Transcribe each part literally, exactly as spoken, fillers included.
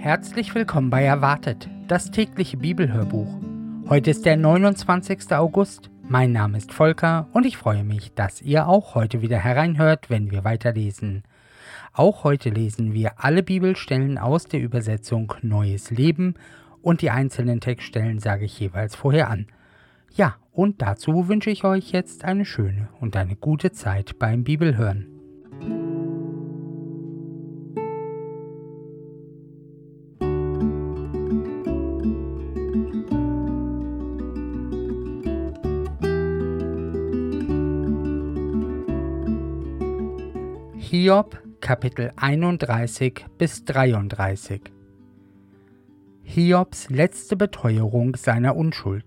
Herzlich willkommen bei Erwartet, das tägliche Bibelhörbuch. Heute ist der neunundzwanzigster August. Mein Name ist Volker und ich freue mich, dass ihr auch heute wieder hereinhört, wenn wir weiterlesen. Auch heute lesen wir alle Bibelstellen aus der Übersetzung Neues Leben und die einzelnen Textstellen sage ich jeweils vorher an. Ja, und dazu wünsche ich euch jetzt eine schöne und eine gute Zeit beim Bibelhören. Hiob, Kapitel einunddreißig bis dreiunddreißig. Hiobs letzte Beteuerung seiner Unschuld.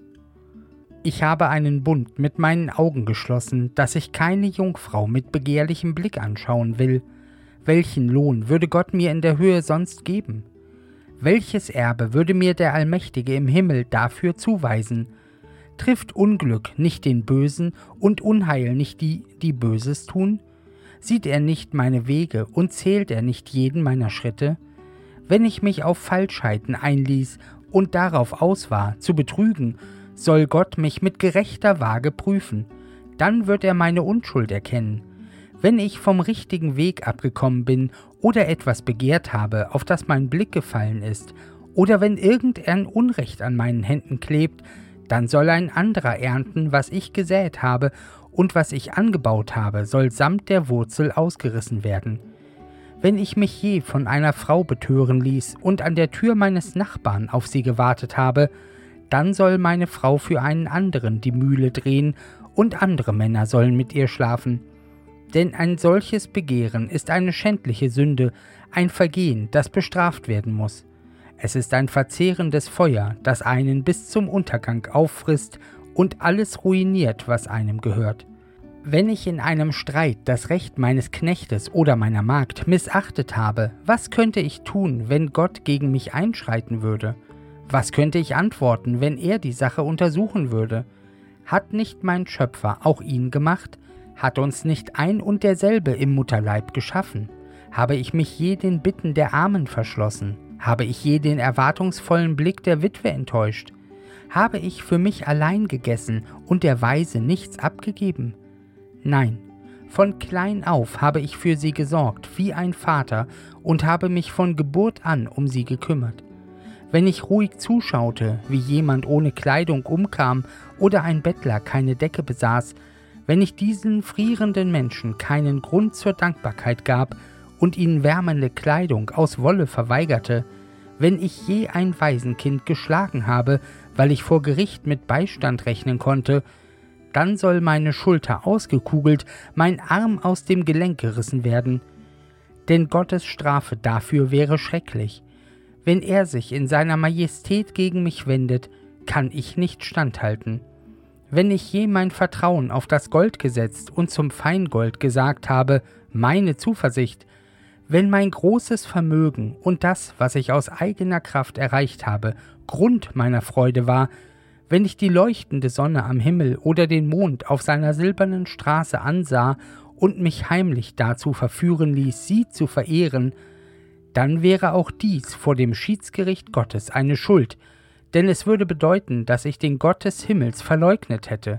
Ich habe einen Bund mit meinen Augen geschlossen, dass ich keine Jungfrau mit begehrlichem Blick anschauen will. Welchen Lohn würde Gott mir in der Höhe sonst geben? Welches Erbe würde mir der Allmächtige im Himmel dafür zuweisen? Trifft Unglück nicht den Bösen und Unheil nicht die, die Böses tun? Sieht er nicht meine Wege und zählt er nicht jeden meiner Schritte? Wenn ich mich auf Falschheiten einließ und darauf aus war, zu betrügen, soll Gott mich mit gerechter Waage prüfen. Dann wird er meine Unschuld erkennen. Wenn ich vom richtigen Weg abgekommen bin oder etwas begehrt habe, auf das mein Blick gefallen ist, oder wenn irgendein Unrecht an meinen Händen klebt, dann soll ein anderer ernten, was ich gesät habe, und was ich angebaut habe, soll samt der Wurzel ausgerissen werden. Wenn ich mich je von einer Frau betören ließ und an der Tür meines Nachbarn auf sie gewartet habe, dann soll meine Frau für einen anderen die Mühle drehen und andere Männer sollen mit ihr schlafen. Denn ein solches Begehren ist eine schändliche Sünde, ein Vergehen, das bestraft werden muss. Es ist ein verzehrendes Feuer, das einen bis zum Untergang auffrisst und alles ruiniert, was einem gehört. Wenn ich in einem Streit das Recht meines Knechtes oder meiner Magd missachtet habe, was könnte ich tun, wenn Gott gegen mich einschreiten würde? Was könnte ich antworten, wenn er die Sache untersuchen würde? Hat nicht mein Schöpfer auch ihn gemacht? Hat uns nicht ein und derselbe im Mutterleib geschaffen? Habe ich mich je den Bitten der Armen verschlossen? Habe ich je den erwartungsvollen Blick der Witwe enttäuscht? Habe ich für mich allein gegessen und der Weise nichts abgegeben? Nein, von klein auf habe ich für sie gesorgt, wie ein Vater, und habe mich von Geburt an um sie gekümmert. Wenn ich ruhig zuschaute, wie jemand ohne Kleidung umkam oder ein Bettler keine Decke besaß, wenn ich diesen frierenden Menschen keinen Grund zur Dankbarkeit gab und ihnen wärmende Kleidung aus Wolle verweigerte, wenn ich je ein Waisenkind geschlagen habe, weil ich vor Gericht mit Beistand rechnen konnte, dann soll meine Schulter ausgekugelt, mein Arm aus dem Gelenk gerissen werden. Denn Gottes Strafe dafür wäre schrecklich. Wenn er sich in seiner Majestät gegen mich wendet, kann ich nicht standhalten. Wenn ich je mein Vertrauen auf das Gold gesetzt und zum Feingold gesagt habe, meine Zuversicht, wenn mein großes Vermögen und das, was ich aus eigener Kraft erreicht habe, Grund meiner Freude war, wenn ich die leuchtende Sonne am Himmel oder den Mond auf seiner silbernen Straße ansah und mich heimlich dazu verführen ließ, sie zu verehren, dann wäre auch dies vor dem Schiedsgericht Gottes eine Schuld, denn es würde bedeuten, dass ich den Gott des Himmels verleugnet hätte.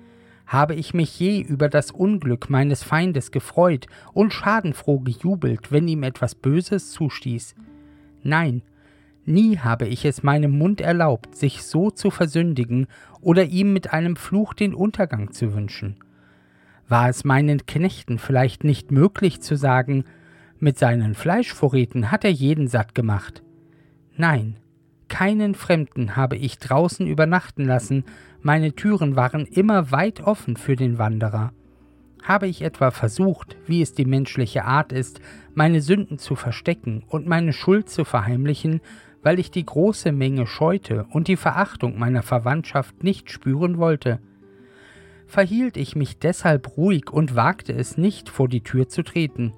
Habe ich mich je über das Unglück meines Feindes gefreut und schadenfroh gejubelt, wenn ihm etwas Böses zustieß? Nein, nie habe ich es meinem Mund erlaubt, sich so zu versündigen oder ihm mit einem Fluch den Untergang zu wünschen. War es meinen Knechten vielleicht nicht möglich zu sagen, mit seinen Fleischvorräten hat er jeden satt gemacht? Nein, keinen Fremden habe ich draußen übernachten lassen, meine Türen waren immer weit offen für den Wanderer. Habe ich etwa versucht, wie es die menschliche Art ist, meine Sünden zu verstecken und meine Schuld zu verheimlichen, weil ich die große Menge scheute und die Verachtung meiner Verwandtschaft nicht spüren wollte? Verhielt ich mich deshalb ruhig und wagte es nicht, vor die Tür zu treten?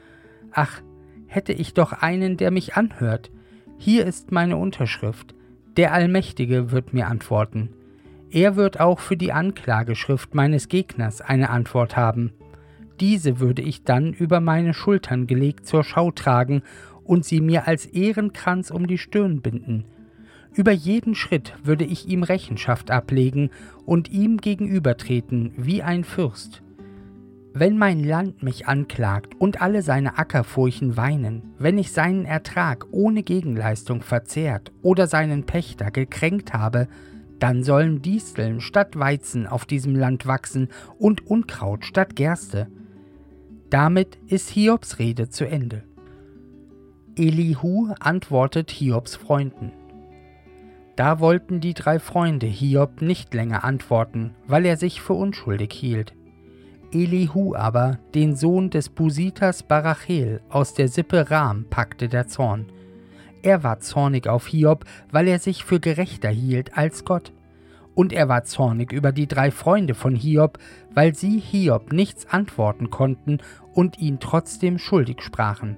Ach, hätte ich doch einen, der mich anhört. Hier ist meine Unterschrift. Der Allmächtige wird mir antworten. Er wird auch für die Anklageschrift meines Gegners eine Antwort haben. Diese würde ich dann über meine Schultern gelegt zur Schau tragen und sie mir als Ehrenkranz um die Stirn binden. Über jeden Schritt würde ich ihm Rechenschaft ablegen und ihm gegenübertreten wie ein Fürst. Wenn mein Land mich anklagt und alle seine Ackerfurchen weinen, wenn ich seinen Ertrag ohne Gegenleistung verzehrt oder seinen Pächter gekränkt habe, dann sollen Disteln statt Weizen auf diesem Land wachsen und Unkraut statt Gerste. Damit ist Hiobs Rede zu Ende. Elihu antwortet Hiobs Freunden. Da wollten die drei Freunde Hiob nicht länger antworten, weil er sich für unschuldig hielt. Elihu aber, den Sohn des Busiters Barachel aus der Sippe Ram, packte der Zorn. Er war zornig auf Hiob, weil er sich für gerechter hielt als Gott. Und er war zornig über die drei Freunde von Hiob, weil sie Hiob nichts antworten konnten und ihn trotzdem schuldig sprachen.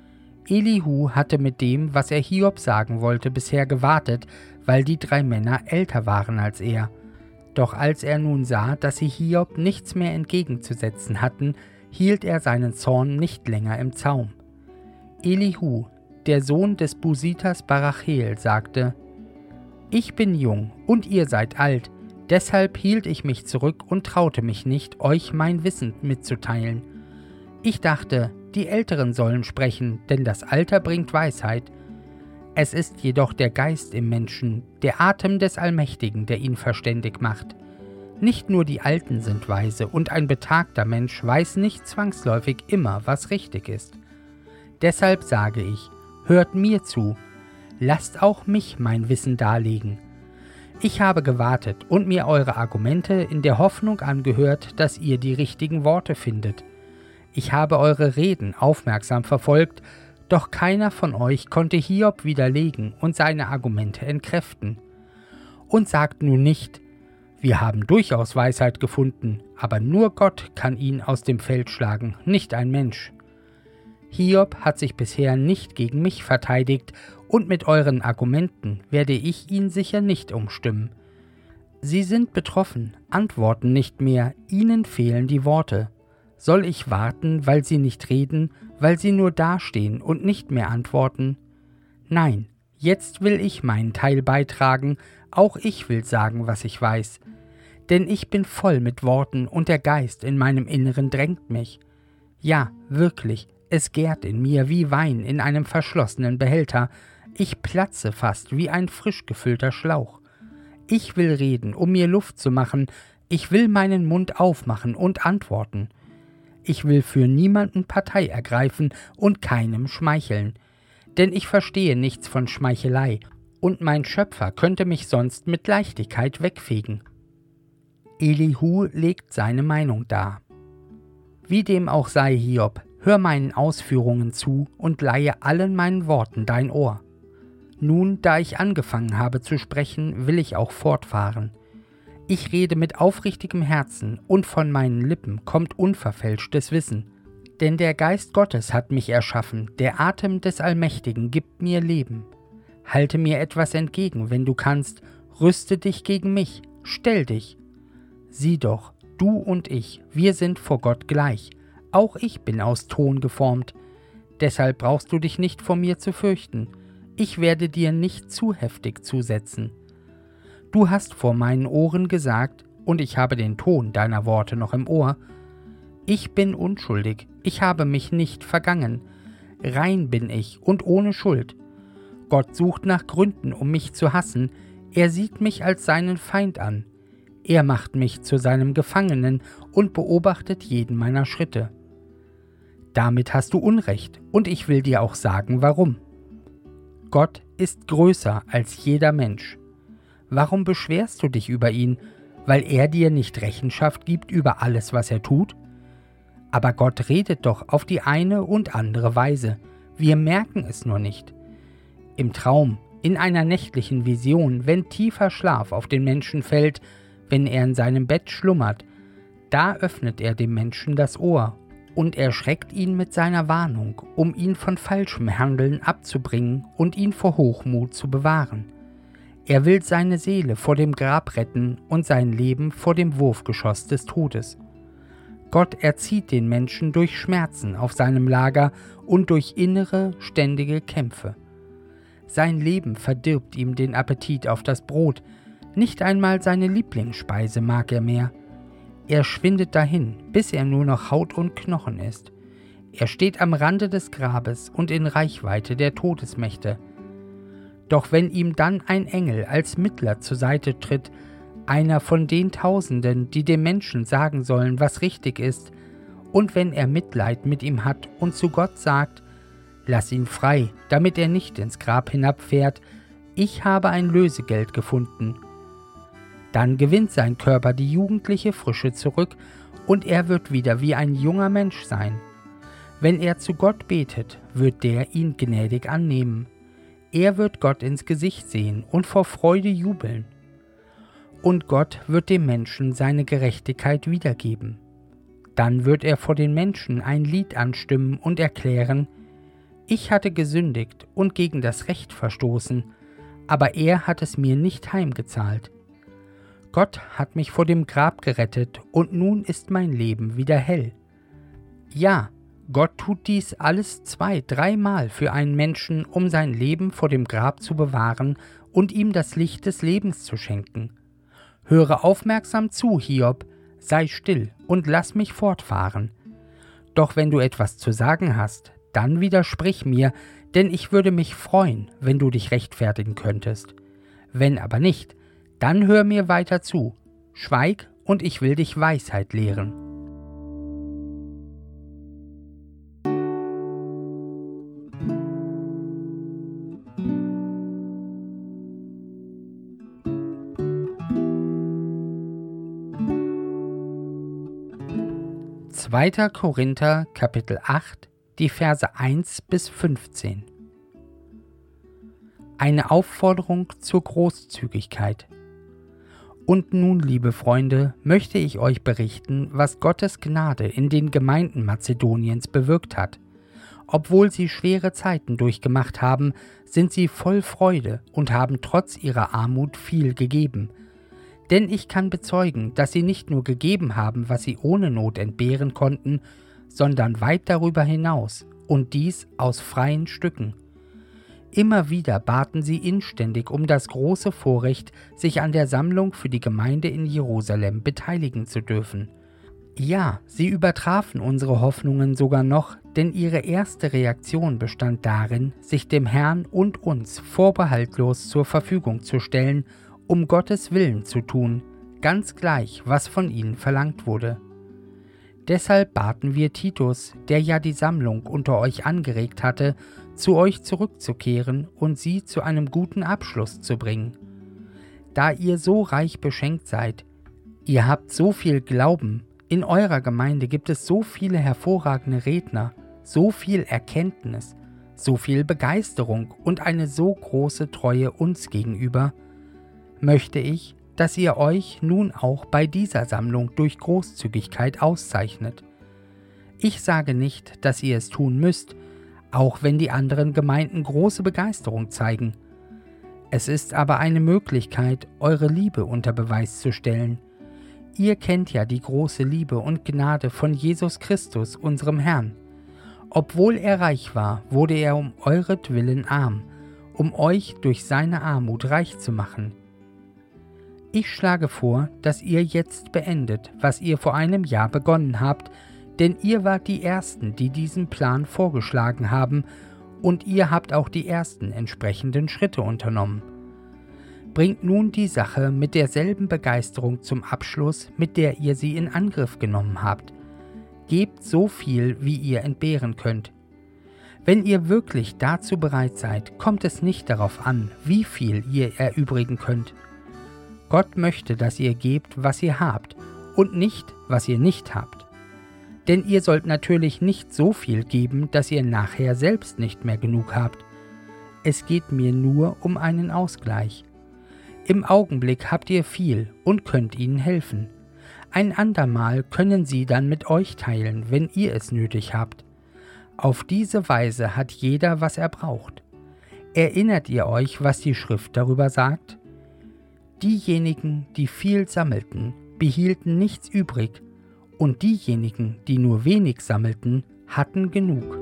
Elihu hatte mit dem, was er Hiob sagen wollte, bisher gewartet, weil die drei Männer älter waren als er. Doch als er nun sah, dass sie Hiob nichts mehr entgegenzusetzen hatten, hielt er seinen Zorn nicht länger im Zaum. Elihu, der Sohn des Busiters Barachel, sagte: Ich bin jung und ihr seid alt, deshalb hielt ich mich zurück und traute mich nicht, euch mein Wissen mitzuteilen. Ich dachte, die Älteren sollen sprechen, denn das Alter bringt Weisheit. Es ist jedoch der Geist im Menschen, der Atem des Allmächtigen, der ihn verständig macht. Nicht nur die Alten sind weise, und ein betagter Mensch weiß nicht zwangsläufig immer, was richtig ist. Deshalb sage ich, hört mir zu, lasst auch mich mein Wissen darlegen. Ich habe gewartet und mir eure Argumente in der Hoffnung angehört, dass ihr die richtigen Worte findet. Ich habe eure Reden aufmerksam verfolgt, doch keiner von euch konnte Hiob widerlegen und seine Argumente entkräften. Und sagt nun nicht, wir haben durchaus Weisheit gefunden, aber nur Gott kann ihn aus dem Feld schlagen, nicht ein Mensch. Hiob hat sich bisher nicht gegen mich verteidigt, und mit euren Argumenten werde ich ihn sicher nicht umstimmen. Sie sind betroffen, antworten nicht mehr, ihnen fehlen die Worte. Soll ich warten, weil sie nicht reden, weil sie nur dastehen und nicht mehr antworten? Nein, jetzt will ich meinen Teil beitragen, auch ich will sagen, was ich weiß. Denn ich bin voll mit Worten und der Geist in meinem Inneren drängt mich. Ja, wirklich, es gärt in mir wie Wein in einem verschlossenen Behälter. Ich platze fast wie ein frisch gefüllter Schlauch. Ich will reden, um mir Luft zu machen. Ich will meinen Mund aufmachen und antworten. Ich will für niemanden Partei ergreifen und keinem schmeicheln. Denn ich verstehe nichts von Schmeichelei, und mein Schöpfer könnte mich sonst mit Leichtigkeit wegfegen. Elihu legt seine Meinung dar. Wie dem auch sei, Hiob, hör meinen Ausführungen zu und leihe allen meinen Worten dein Ohr. Nun, da ich angefangen habe zu sprechen, will ich auch fortfahren. Ich rede mit aufrichtigem Herzen, und von meinen Lippen kommt unverfälschtes Wissen. Denn der Geist Gottes hat mich erschaffen, der Atem des Allmächtigen gibt mir Leben. Halte mir etwas entgegen, wenn du kannst, rüste dich gegen mich, stell dich. Sieh doch, du und ich, wir sind vor Gott gleich, auch ich bin aus Ton geformt. Deshalb brauchst du dich nicht vor mir zu fürchten, ich werde dir nicht zu heftig zusetzen. Du hast vor meinen Ohren gesagt, und ich habe den Ton deiner Worte noch im Ohr, ich bin unschuldig, ich habe mich nicht vergangen, rein bin ich und ohne Schuld. Gott sucht nach Gründen, um mich zu hassen, er sieht mich als seinen Feind an. Er macht mich zu seinem Gefangenen und beobachtet jeden meiner Schritte. Damit hast du Unrecht, und ich will dir auch sagen, warum. Gott ist größer als jeder Mensch. Warum beschwerst du dich über ihn, weil er dir nicht Rechenschaft gibt über alles, was er tut? Aber Gott redet doch auf die eine und andere Weise, wir merken es nur nicht. Im Traum, in einer nächtlichen Vision, wenn tiefer Schlaf auf den Menschen fällt, wenn er in seinem Bett schlummert, da öffnet er dem Menschen das Ohr und erschreckt ihn mit seiner Warnung, um ihn von falschem Handeln abzubringen und ihn vor Hochmut zu bewahren. Er will seine Seele vor dem Grab retten und sein Leben vor dem Wurfgeschoss des Todes. Gott erzieht den Menschen durch Schmerzen auf seinem Lager und durch innere, ständige Kämpfe. Sein Leben verdirbt ihm den Appetit auf das Brot, nicht einmal seine Lieblingsspeise mag er mehr. Er schwindet dahin, bis er nur noch Haut und Knochen ist. Er steht am Rande des Grabes und in Reichweite der Todesmächte. Doch wenn ihm dann ein Engel als Mittler zur Seite tritt, einer von den Tausenden, die dem Menschen sagen sollen, was richtig ist, und wenn er Mitleid mit ihm hat und zu Gott sagt, lass ihn frei, damit er nicht ins Grab hinabfährt, ich habe ein Lösegeld gefunden. Dann gewinnt sein Körper die jugendliche Frische zurück und er wird wieder wie ein junger Mensch sein. Wenn er zu Gott betet, wird der ihn gnädig annehmen. Er wird Gott ins Gesicht sehen und vor Freude jubeln. Und Gott wird dem Menschen seine Gerechtigkeit wiedergeben. Dann wird er vor den Menschen ein Lied anstimmen und erklären, ich hatte gesündigt und gegen das Recht verstoßen, aber er hat es mir nicht heimgezahlt. Gott hat mich vor dem Grab gerettet und nun ist mein Leben wieder hell. Ja, Gott tut dies alles zwei, dreimal für einen Menschen, um sein Leben vor dem Grab zu bewahren und ihm das Licht des Lebens zu schenken. Höre aufmerksam zu, Hiob, sei still und lass mich fortfahren. Doch wenn du etwas zu sagen hast, dann widersprich mir, denn ich würde mich freuen, wenn du dich rechtfertigen könntest. Wenn aber nicht, dann hör mir weiter zu. Schweig, und ich will dich Weisheit lehren. zweiter Korinther, Kapitel acht, die Verse eins bis fünfzehn. Eine Aufforderung zur Großzügigkeit. Und nun, liebe Freunde, möchte ich euch berichten, was Gottes Gnade in den Gemeinden Mazedoniens bewirkt hat. Obwohl sie schwere Zeiten durchgemacht haben, sind sie voll Freude und haben trotz ihrer Armut viel gegeben. Denn ich kann bezeugen, dass sie nicht nur gegeben haben, was sie ohne Not entbehren konnten, sondern weit darüber hinaus, und dies aus freien Stücken. Immer wieder baten sie inständig um das große Vorrecht, sich an der Sammlung für die Gemeinde in Jerusalem beteiligen zu dürfen. Ja, sie übertrafen unsere Hoffnungen sogar noch, denn ihre erste Reaktion bestand darin, sich dem Herrn und uns vorbehaltlos zur Verfügung zu stellen, um Gottes Willen zu tun, ganz gleich, was von ihnen verlangt wurde. Deshalb baten wir Titus, der ja die Sammlung unter euch angeregt hatte, zu euch zurückzukehren und sie zu einem guten Abschluss zu bringen. Da ihr so reich beschenkt seid, ihr habt so viel Glauben, in eurer Gemeinde gibt es so viele hervorragende Redner, so viel Erkenntnis, so viel Begeisterung und eine so große Treue uns gegenüber, möchte ich, dass ihr euch nun auch bei dieser Sammlung durch Großzügigkeit auszeichnet. Ich sage nicht, dass ihr es tun müsst, auch wenn die anderen Gemeinden große Begeisterung zeigen. Es ist aber eine Möglichkeit, eure Liebe unter Beweis zu stellen. Ihr kennt ja die große Liebe und Gnade von Jesus Christus, unserem Herrn. Obwohl er reich war, wurde er um euretwillen arm, um euch durch seine Armut reich zu machen. Ich schlage vor, dass ihr jetzt beendet, was ihr vor einem Jahr begonnen habt, denn ihr wart die Ersten, die diesen Plan vorgeschlagen haben, und ihr habt auch die ersten entsprechenden Schritte unternommen. Bringt nun die Sache mit derselben Begeisterung zum Abschluss, mit der ihr sie in Angriff genommen habt. Gebt so viel, wie ihr entbehren könnt. Wenn ihr wirklich dazu bereit seid, kommt es nicht darauf an, wie viel ihr erübrigen könnt. Gott möchte, dass ihr gebt, was ihr habt, und nicht, was ihr nicht habt. Denn ihr sollt natürlich nicht so viel geben, dass ihr nachher selbst nicht mehr genug habt. Es geht mir nur um einen Ausgleich. Im Augenblick habt ihr viel und könnt ihnen helfen. Ein andermal können sie dann mit euch teilen, wenn ihr es nötig habt. Auf diese Weise hat jeder, was er braucht. Erinnert ihr euch, was die Schrift darüber sagt? Diejenigen, die viel sammelten, behielten nichts übrig, und diejenigen, die nur wenig sammelten, hatten genug.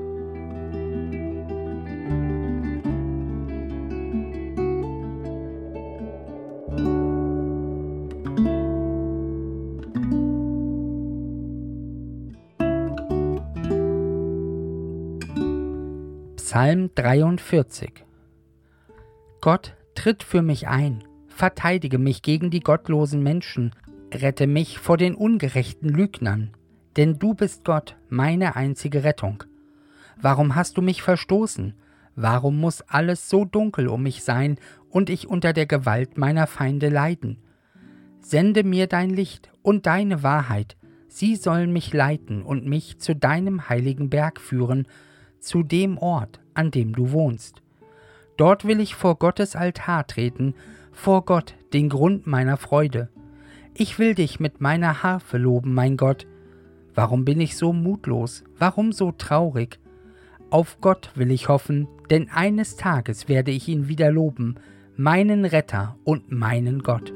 Psalm dreiundvierzig. Gott, tritt für mich ein, verteidige mich gegen die gottlosen Menschen, rette mich vor den ungerechten Lügnern, denn du bist Gott, meine einzige Rettung. Warum hast du mich verstoßen? Warum muss alles so dunkel um mich sein und ich unter der Gewalt meiner Feinde leiden? Sende mir dein Licht und deine Wahrheit, sie sollen mich leiten und mich zu deinem heiligen Berg führen, zu dem Ort, an dem du wohnst. Dort will ich vor Gottes Altar treten, vor Gott, den Grund meiner Freude. Ich will dich mit meiner Harfe loben, mein Gott. Warum bin ich so mutlos? Warum so traurig? Auf Gott will ich hoffen, denn eines Tages werde ich ihn wieder loben, meinen Retter und meinen Gott.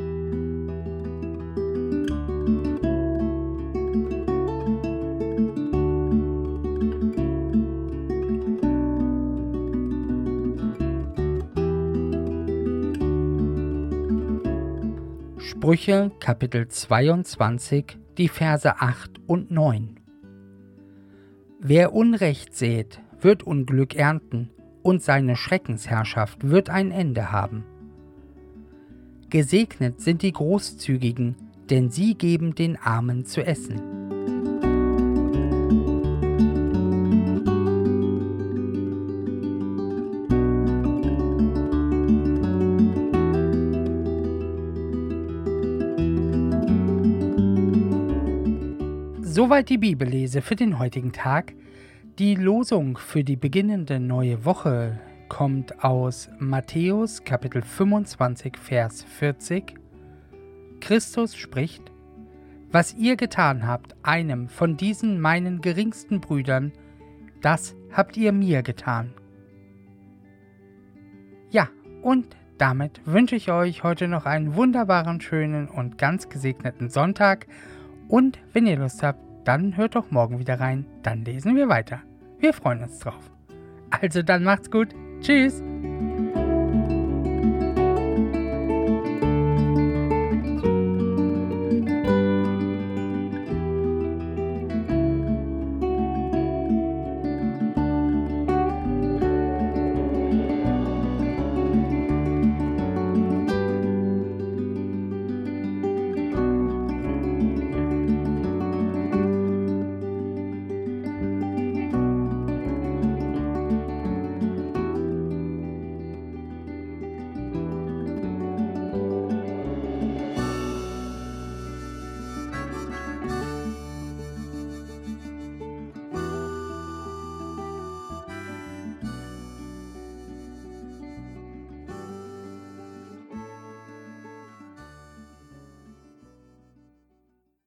Sprüche, Kapitel zweiundzwanzig, die Verse acht und neun. Wer Unrecht sät, wird Unglück ernten, und seine Schreckensherrschaft wird ein Ende haben. Gesegnet sind die Großzügigen, denn sie geben den Armen zu essen. Soweit die Bibellese für den heutigen Tag. Die Losung für die beginnende neue Woche kommt aus Matthäus Kapitel fünfundzwanzig, Vers vierzig. Christus spricht: Was ihr getan habt, einem von diesen meinen geringsten Brüdern, das habt ihr mir getan. Ja, und damit wünsche ich euch heute noch einen wunderbaren, schönen und ganz gesegneten Sonntag. Und wenn ihr Lust habt, dann hört doch morgen wieder rein, dann lesen wir weiter. Wir freuen uns drauf. Also dann macht's gut. Tschüss.